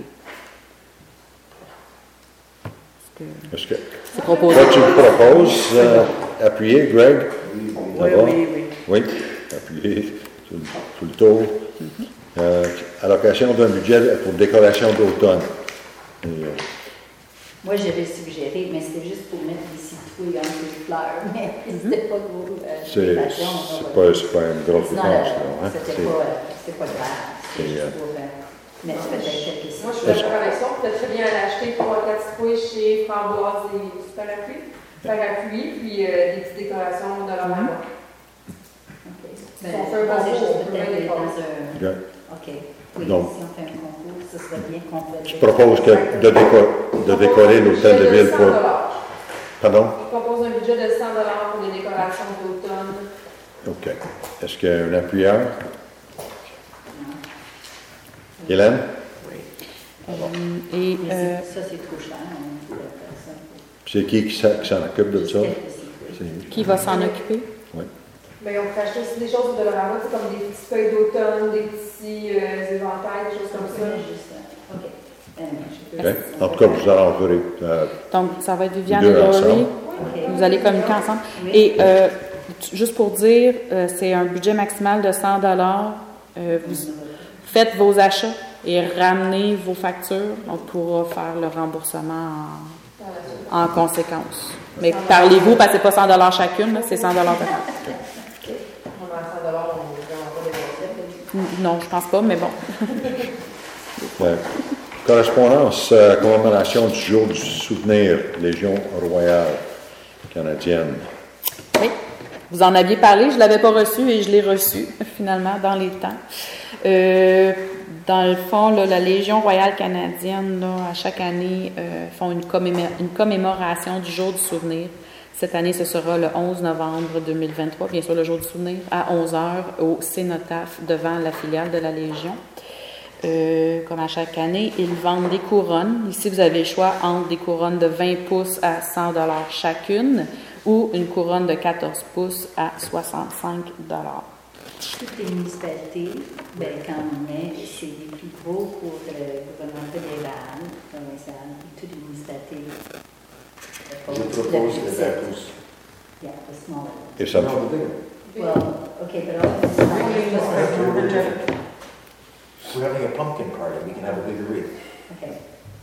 Speaker 4: Est-ce que
Speaker 1: C'est proposé.
Speaker 4: toi, tu me proposes appuyer, Greg?
Speaker 6: Oui,
Speaker 4: D'abord?
Speaker 6: oui.
Speaker 4: Oui, appuyer sur le tour. Allocation d'un budget pour décoration d'automne. Et,
Speaker 2: Moi, j'avais suggéré, mais c'était juste pour mettre des citrouilles entre les fleurs, mais c'était pas gros.
Speaker 4: c'est pas une grosse dépense, là. Hein?
Speaker 2: C'était pas grave. C'était juste pour mettre peut-être quelques
Speaker 3: Moi, je suis
Speaker 2: citrouilles.
Speaker 3: d'accord avec ça. On peut très bien aller acheter 3-4 citrouilles chez Framboise et Parapluie, puis des petites décorations de leur main.
Speaker 2: OK.
Speaker 3: Si on fait un
Speaker 2: c'est
Speaker 3: concours,
Speaker 2: juste
Speaker 3: on peut
Speaker 2: peut-être
Speaker 3: mettre des
Speaker 2: dans
Speaker 3: choses.
Speaker 2: un...
Speaker 4: Ok.
Speaker 2: OK. Oui,
Speaker 4: Donc,
Speaker 2: si on fait un concours, ce serait bien qu'on fasse...
Speaker 4: Je propose de décorer l'hôtel de ville pour... Pardon?
Speaker 3: Je propose un budget de 100 $ pour les décorations d'automne.
Speaker 4: OK. Est-ce qu'il y a un appuyeur? Hélène?
Speaker 1: Et
Speaker 2: Mais ça, c'est trop cher. On ne faire ça.
Speaker 4: C'est qui s'en occupe de
Speaker 2: Juste
Speaker 4: ça?
Speaker 2: quelques citrouilles.
Speaker 1: qui va s'en occuper?
Speaker 4: Oui.
Speaker 3: Mais on peut acheter aussi des choses de Dollarama, c'est comme des petites feuilles d'automne, des petits éventails, des choses comme ça.
Speaker 2: Juste, OK.
Speaker 4: OK. En tout cas, vous arrangerez.
Speaker 1: Donc, ça va être Viviane
Speaker 4: Deux
Speaker 1: et Laurie.
Speaker 4: ensemble.
Speaker 1: Vous allez communiquer ensemble.
Speaker 2: Oui.
Speaker 1: Et juste pour dire, c'est un budget maximal de 100 $. Vous faites vos achats et ramenez vos factures. On pourra faire le remboursement en conséquence. Mais parlez-vous, parce que c'est pas 100 $ chacune, là, c'est 100 $ de
Speaker 3: On va à 100 $, on ne va pas dépenser.
Speaker 1: Non, je pense pas, mais bon.
Speaker 4: Correspondance, commémoration du jour du souvenir, Légion royale canadienne.
Speaker 1: Oui. Vous en aviez parlé, je ne l'avais pas reçu et je l'ai reçu, finalement, dans les temps. Dans le fond, là, la Légion royale canadienne, là, à chaque année, font une commémoration du jour du souvenir. Cette année, ce sera le 11 novembre 2023, bien sûr, le jour du souvenir, à 11h au Cénotaphe, devant la filiale de la Légion. Comme à chaque année, ils vendent des couronnes. Ici, vous avez le choix entre des couronnes de 20 pouces à 100 $ chacune ou une couronne de 14 pouces à 65 $.
Speaker 2: Toutes les municipalités, quand on est, c'est des plus gros pour le gouvernement fédéral, provincial, et toutes les municipalités.
Speaker 5: Je propose le 20 pouces.
Speaker 2: Yeah, the smaller.
Speaker 4: Et ça me
Speaker 5: No,
Speaker 4: fait.
Speaker 5: the bigger.
Speaker 2: Well, okay, but all
Speaker 5: We're having a pumpkin party, we can have a bigger wreath.
Speaker 2: okay.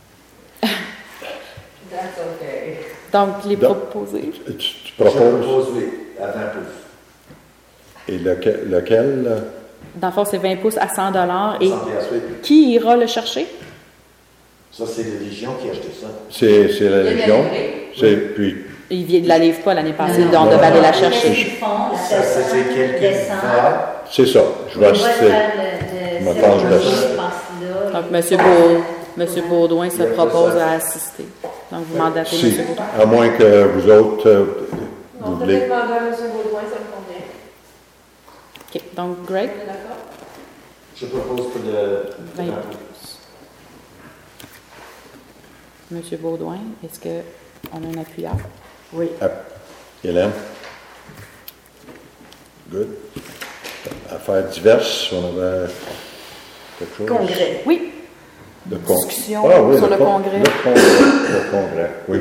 Speaker 3: That's okay.
Speaker 1: Donc, les
Speaker 4: Donc,
Speaker 1: proposés.
Speaker 4: Tu
Speaker 5: Je
Speaker 4: proposes.
Speaker 5: propose, oui, à 20 pouces.
Speaker 4: Et lequel?
Speaker 1: Dans le fond, c'est 20 pouces à 100 $ Et
Speaker 5: 100 piastres, oui.
Speaker 1: qui ira le chercher?
Speaker 5: Ça, c'est la Légion qui a acheté ça.
Speaker 4: C'est la Légion. C'est, puis,
Speaker 1: Il ne la livre pas l'année passée,
Speaker 2: Non,
Speaker 1: donc on
Speaker 4: non,
Speaker 1: devait aller la
Speaker 2: Qu'est-ce
Speaker 1: chercher.
Speaker 2: qu'ils font? La
Speaker 5: Ça,
Speaker 2: personne
Speaker 5: c'est quelqu'un
Speaker 2: descend.
Speaker 5: qui va.
Speaker 4: c'est ça. Je vais
Speaker 2: On va
Speaker 4: assister.
Speaker 2: faire
Speaker 4: Ma
Speaker 2: le
Speaker 4: tâche de-
Speaker 2: passe-là.
Speaker 1: Donc, M. Baudouin se propose à assister. Donc, vous mandatez
Speaker 4: Si,
Speaker 1: M. Baudouin.
Speaker 4: à moins que vous autres,
Speaker 3: On
Speaker 4: vous
Speaker 3: peut
Speaker 4: voulez.
Speaker 3: demander à M. Baudouin, ça me convient.
Speaker 1: OK. Donc, Greg,
Speaker 3: On est d'accord?
Speaker 5: Je propose pour le 20
Speaker 1: 20
Speaker 5: pouces.
Speaker 1: M. Baudouin, est-ce qu'on a un appuyeur?
Speaker 6: Oui.
Speaker 4: Hélène? Good. Affaires diverses, on avait quelque chose?
Speaker 2: Congrès.
Speaker 1: Oui.
Speaker 4: Discussion
Speaker 1: sur le congrès.
Speaker 4: Le congrès, oui.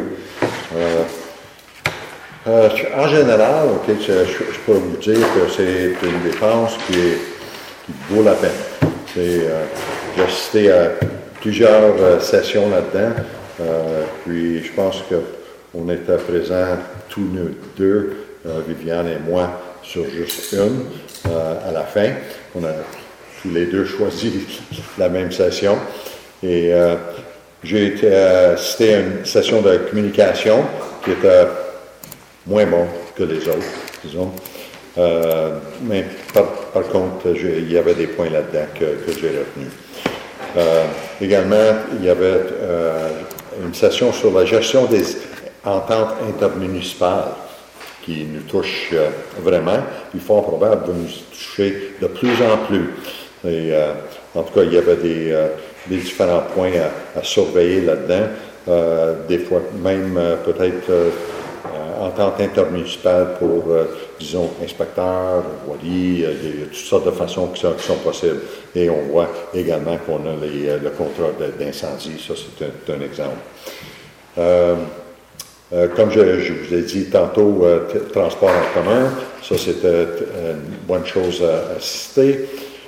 Speaker 4: En général, je peux vous dire que c'est une dépense qui vaut la peine. J'ai assisté à plusieurs sessions là-dedans, puis je pense qu'on était présents tous nous deux, Viviane et moi, sur juste une à la fin. On a tous les deux choisi la même session. Et j'ai été assisté à une session de communication qui était moins bon que les autres, disons. Mais par contre, il y avait des points là-dedans que j'ai retenus. Également, il y avait une session sur la gestion des ententes intermunicipales qui nous touche vraiment. Il est fort probable de nous toucher de plus en plus. Et, en tout cas, il y avait des différents points à surveiller là-dedans. Des fois, même peut-être entente intermunicipale pour, disons, inspecteurs, voiliers, il y a toutes sortes de façons qui sont possibles. Et on voit également qu'on a le contrat d'incendie. Ça, c'est un exemple. Comme je vous ai dit tantôt, transport en commun, ça c'était une bonne chose à citer.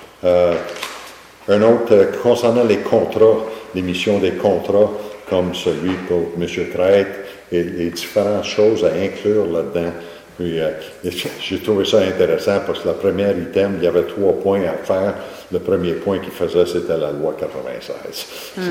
Speaker 4: Un autre, concernant les contrats, l'émission des contrats, comme celui pour M. Crête, et les différentes choses à inclure là-dedans. Puis, j'ai trouvé ça intéressant parce que le premier item, il y avait 3 points à faire. Le premier point qu'il faisait, c'était la loi 96.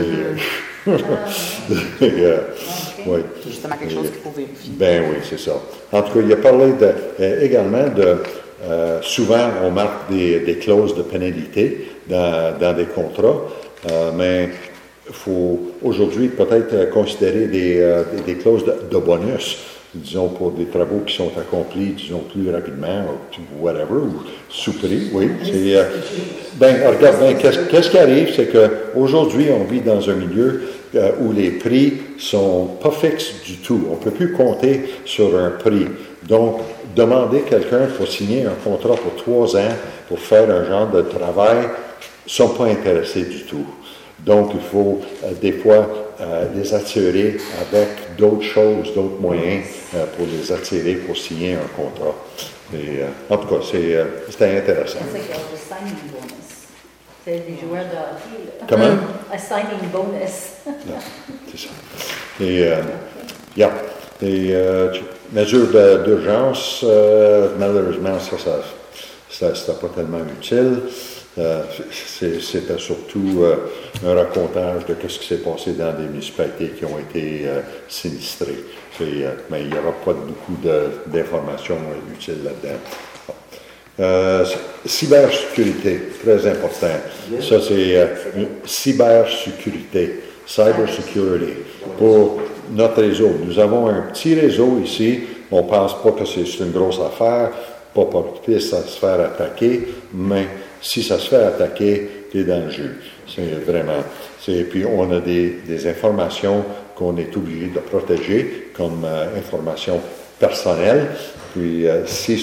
Speaker 4: Oui.
Speaker 1: C'est justement quelque chose qu'il faut vérifier.
Speaker 4: Ben oui, c'est ça. En tout cas, il a parlé également de... souvent, on marque des clauses de pénalité dans des contrats, mais il faut aujourd'hui peut-être considérer des clauses de bonus, disons, pour des travaux qui sont accomplis, disons, plus rapidement, ou whatever, ou sous prix, oui. Regarde, qu'est-ce qui arrive, c'est qu'aujourd'hui, on vit dans un milieu où les prix sont pas fixes du tout. On ne peut plus compter sur un prix. Donc, demander quelqu'un pour signer un contrat pour 3 ans pour faire un genre de travail, ne sont pas intéressés du tout. Donc, il faut des fois les attirer avec d'autres choses, d'autres moyens pour les attirer pour signer un contrat. Et, en tout cas, c'était intéressant.
Speaker 2: C'est ça qu'il y a le signing bonus. C'est des joueurs de hockey.
Speaker 4: Comment?
Speaker 2: Un signing bonus.
Speaker 4: C'est ça. Et, les mesures d'urgence, malheureusement, ça c'était pas tellement utile. C'était surtout un racontage de ce qui s'est passé dans des municipalités qui ont été sinistrées. Mais il n'y aura pas beaucoup d'informations utiles là-dedans. Cybersécurité, très important. Ça, c'est cybersécurité, cybersecurity, pour notre réseau. Nous avons un petit réseau ici. On ne pense pas que c'est une grosse affaire, pas propice à se faire attaquer, mais si ça se fait attaquer, tu es dans le jus. C'est vraiment. Puis on a des informations qu'on est obligé de protéger comme informations personnelles. Puis si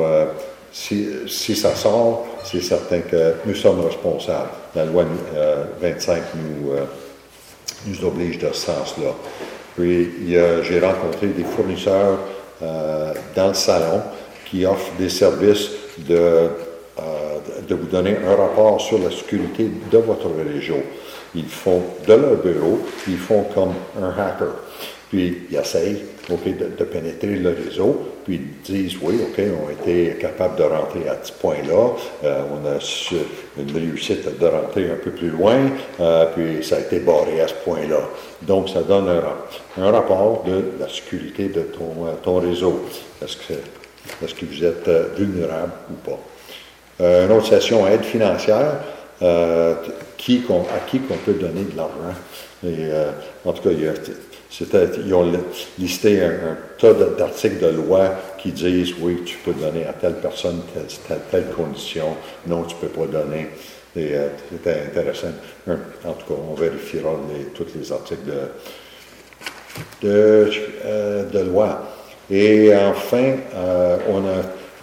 Speaker 4: ça sort, c'est certain que nous sommes responsables. La loi 25 nous oblige de ce sens-là. Puis j'ai rencontré des fournisseurs dans le salon qui offrent des services de vous donner un rapport sur la sécurité de votre réseau. Ils font de leur bureau, puis ils font comme un hacker. Puis ils essayent de pénétrer le réseau, puis ils disent, oui, OK, on a été capable de rentrer à ce point-là, on a une réussite de rentrer un peu plus loin, puis ça a été barré à ce point-là. Donc, ça donne un rapport de la sécurité de ton réseau. Est-ce que vous êtes vulnérable ou pas? Une autre session, aide financière, à qui qu'on peut donner de l'argent. Et, en tout cas, ils ont listé un tas d'articles de loi qui disent, oui, tu peux donner à telle personne telle condition, non, tu ne peux pas donner. Et c'était intéressant. En tout cas, on vérifiera tous les articles de loi. Et enfin, on a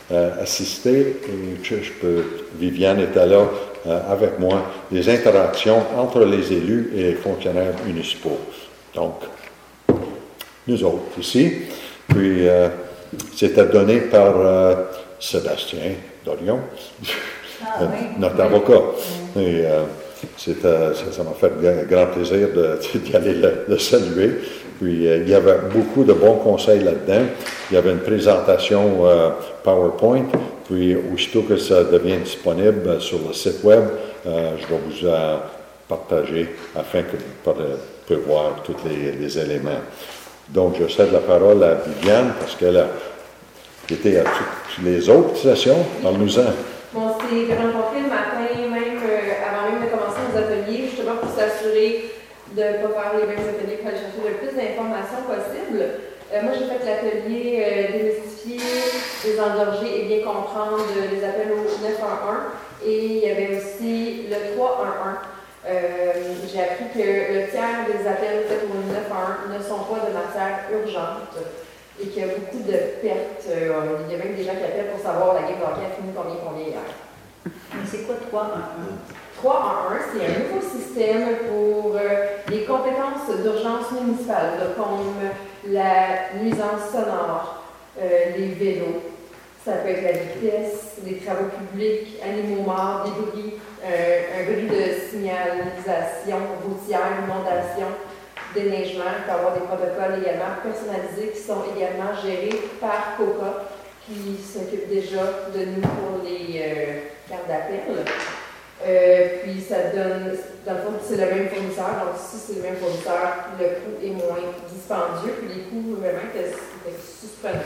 Speaker 4: assister, et Viviane était là avec moi, des interactions entre les élus et les fonctionnaires municipaux. Donc, nous autres ici, puis c'était donné par Sébastien Dorion, notre avocat. Et ça m'a fait grand plaisir d'y aller le saluer. Puis il y avait beaucoup de bons conseils là-dedans. Il y avait une présentation PowerPoint. Puis aussitôt que ça devient disponible sur le site web, je vais vous partager afin que vous puissiez voir tous les éléments. Donc je cède la parole à Viviane parce qu'elle a été à toutes les autres sessions. Parle-nous-en.
Speaker 3: On s'est rencontrés le matin, même avant même de commencer nos ateliers, justement pour s'assurer de ne pas faire les mêmes ateliers pour aller chercher le plus d'informations possible. Moi, j'ai fait l'atelier démystifier, désengorger et bien comprendre les appels au 911. Et il y avait aussi le 311. J'ai appris que le tiers des appels faits au 911 ne sont pas de matière urgente et qu'il y a beaucoup de pertes. Il y a même des gens qui appellent pour savoir la game de hockey a fini combien hier.
Speaker 2: Mais c'est quoi 311?
Speaker 3: 311, c'est un nouveau système pour les compétences d'urgence municipale, comme la nuisance sonore, les vélos, ça peut être la vitesse, les travaux publics, animaux morts, des bruits, un bruit de signalisation routière, inondation, déneigement. Il peut y avoir des protocoles également personnalisés qui sont également gérés par COPA, qui s'occupe déjà de nous pour les cartes d'appel. Puis ça donne, dans le fond, c'est le même fournisseur, donc si c'est le même fournisseur, le coût est moins dispendieux, puis les coûts vraiment étaient suspendants.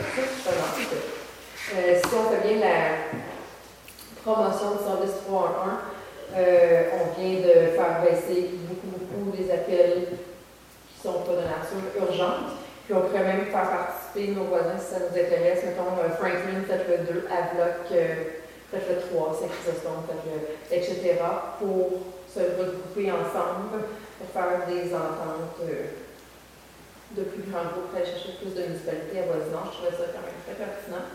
Speaker 3: Si on fait bien la promotion du service 311, on vient de faire baisser beaucoup les appels qui ne sont pas de nature urgente, puis on pourrait même faire participer nos voisins si ça nous intéresse, mettons Franklin, peut-être le 2, Avloc, peut-être le 3, Saint-Chrysostome, etc., pour se regrouper ensemble, pour faire des ententes de plus grand groupe, pour aller chercher plus de municipalités avoisinantes. Je trouvais ça quand même très pertinent.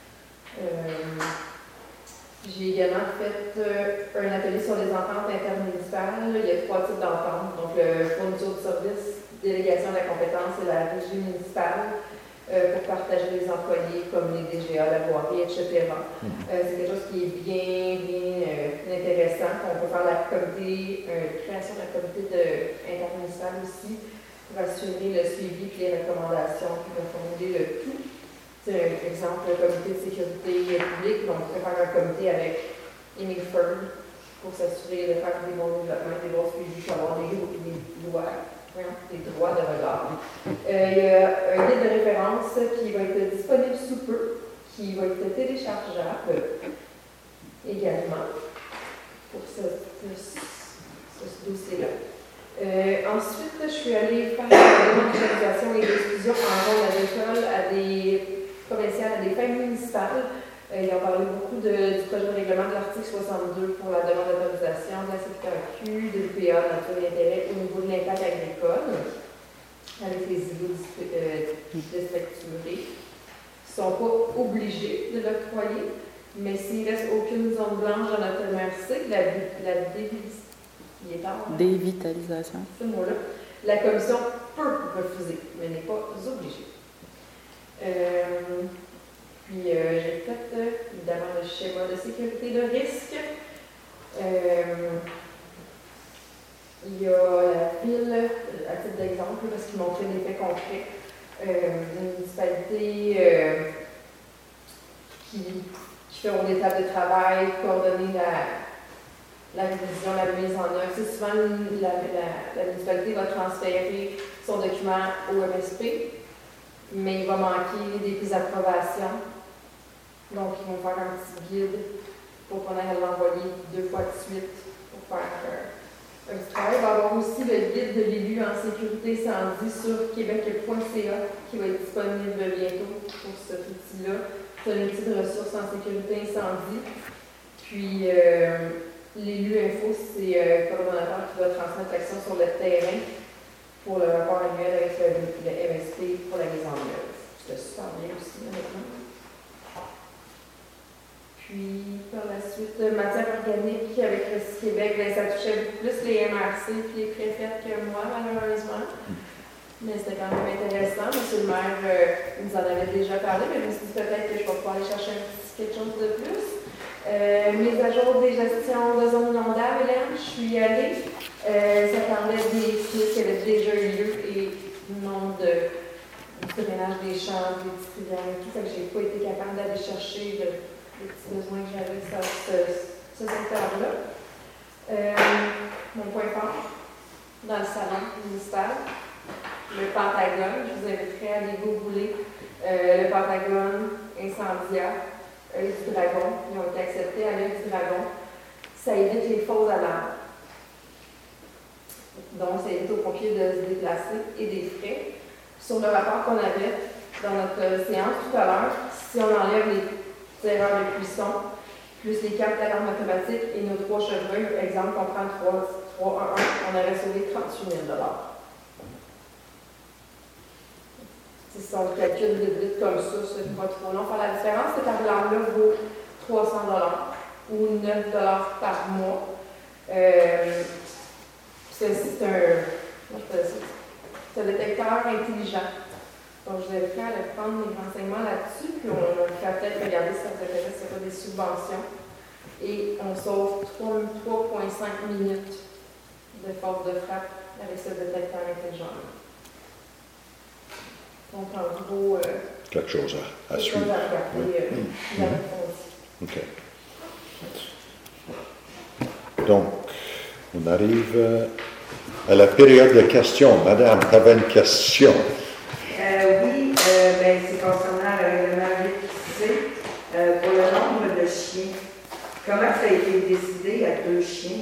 Speaker 3: J'ai également fait un atelier sur les ententes intermunicipales. Il y a 3 types d'ententes, donc le fourniture de services, délégation de la compétence et la régie municipale. Pour partager les employés comme les DGA, la voirie, etc. C'est quelque chose qui est bien intéressant. On peut faire la création d'un comité intermunicipal aussi pour assurer le suivi et les recommandations qui vont formuler le tout. C'est un exemple, le comité de sécurité publique. On pourrait faire un comité avec Émile Ferd pour s'assurer de faire des bons développements, des bons suivis, pour avoir des droits de regard. Il y a un guide de référence qui va être disponible sous peu, qui va être téléchargeable également pour ce dossier-là. Ensuite, je suis allée faire des démocratisation et d'exclusion en zone agricole à des provinciales, à des fins municipales. Ils ont parlé beaucoup du projet de règlement de l'article 62 pour la demande d'autorisation de la CQAQ, de l'UPA, de nature et d'intérêt au niveau de l'impact agricole, avec les îlots déstructurés. Ils ne sont pas obligés de l'octroyer, mais s'il ne reste aucune zone blanche dans notre MRC, la
Speaker 1: dévitalisation,
Speaker 3: ce mot-là, la commission peut refuser, mais n'est pas obligée. Puis j'ai fait évidemment le schéma de sécurité de risque. Il y a la ville, à titre d'exemple, parce qu'ils montraient des faits concrets, une municipalité qui fait des tables de travail, coordonner la révision, la mise en œuvre. C'est souvent la municipalité va transférer son document au MSP, mais il va manquer des prises d'approbation. Donc, ils vont faire un petit guide pour qu'on aille l'envoyer 2 fois de suite pour faire un petit travail. Il va y avoir aussi le guide de l'élu en sécurité incendie sur québec.ca qui va être disponible bientôt pour cet outil-là. C'est un outil de ressources en sécurité incendie. Puis, l'élu info, c'est le coordonnateur qui va transmettre l'action sur le terrain pour le rapport annuel avec le MSP pour la mise en œuvre. C'est super bien aussi, honnêtement. de matière organique avec Recyc Québec, ben, ça touchait beaucoup plus les MRC et les préfètes que moi, malheureusement. Mais c'était quand même intéressant. Monsieur le maire nous en avait déjà parlé, mais je me suis dit peut-être que je vais pouvoir aller chercher quelque chose de plus. Mise à jour des gestions de zones inondables, Hélène, je suis allée. Ça parlait des sites qui avaient déjà eu lieu et du nombre de drainage des champs, des petits rivières et tout. Fait que j'ai pas été capable d'aller chercher les petits besoins que j'avais sur ce secteur-là. Mon point fort dans le salon municipal, le Pentagone. Je vous inviterai à aller googler le Pentagone incendiaire, l'œil du dragon. Ils ont été acceptés à l'œil du dragon. Ça évite les fausses alarmes. Donc, ça évite aux pompiers de se déplacer et des frais. Sur le rapport qu'on avait dans notre séance tout à l'heure, si on enlève les erreurs de cuisson, plus les cartes d'alarme automatiques et nos 3 chevreuils, exemple, on prend 3-1-1, on aurait sauvé 38 000 $. Si on calcule vite comme ça, c'est pas trop long. Faire la différence, cette alarme-là vaut 300 $ ou 9 $ par mois. C'est un détecteur intelligent. Donc, je vais faire prendre les renseignements là-dessus, puis on va peut-être regarder si ça vous intéresse, c'est pas des subventions. Et on sauve 3,5 minutes de force de frappe avec ce détecteur intelligent. Donc, en gros,
Speaker 4: quelque chose à suivre. OK. Donc, on arrive à la période de questions. Madame, tu avais une question.
Speaker 8: Oui, c'est concernant le règlement 8C pour le nombre de chiens. Comment ça a été décidé à 2 chiens?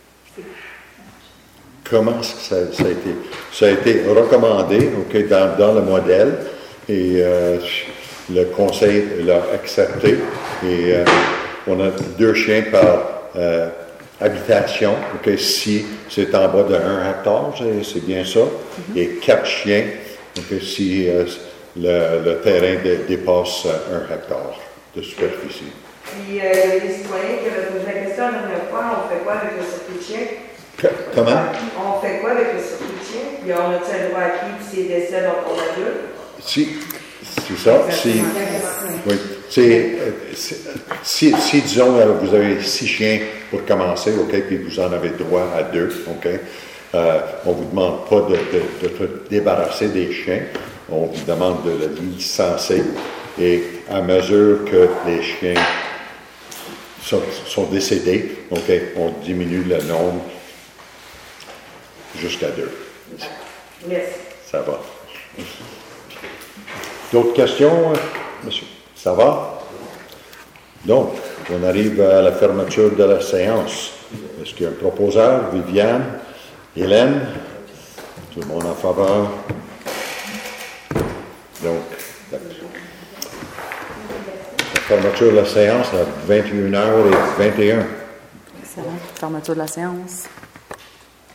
Speaker 4: Comment ça a été? Ça a été recommandé dans le modèle et le conseil l'a accepté. Et on a 2 chiens par habitation, si c'est en bas de 1 hectare, c'est bien ça, et 4 chiens si le terrain dépasse 1 hectare de superficie.
Speaker 8: Puis les citoyens qui avaient posé la question la dernière fois, on fait quoi avec le circuit de chien?
Speaker 4: Comment?
Speaker 8: On fait quoi avec le circuit de chien? Puis on a-t-il le droit à qui? Puis s'il décède, on tourne à 2?
Speaker 4: Si, c'est ça. Si, disons, vous avez 6 chiens pour commencer, puis vous en avez droit à 2, on ne vous demande pas de se débarrasser des chiens, on vous demande de le licencer, et à mesure que les chiens sont décédés, on diminue le nombre jusqu'à 2.
Speaker 8: Yes.
Speaker 4: Ça va. D'autres questions, monsieur? Ça va? Donc, on arrive à la fermeture de la séance. Est-ce qu'il y a un proposeur? Viviane? Hélène? Tout le monde en faveur? Donc, la fermeture de la séance à 21h21.
Speaker 1: Excellent. Fermeture de la séance.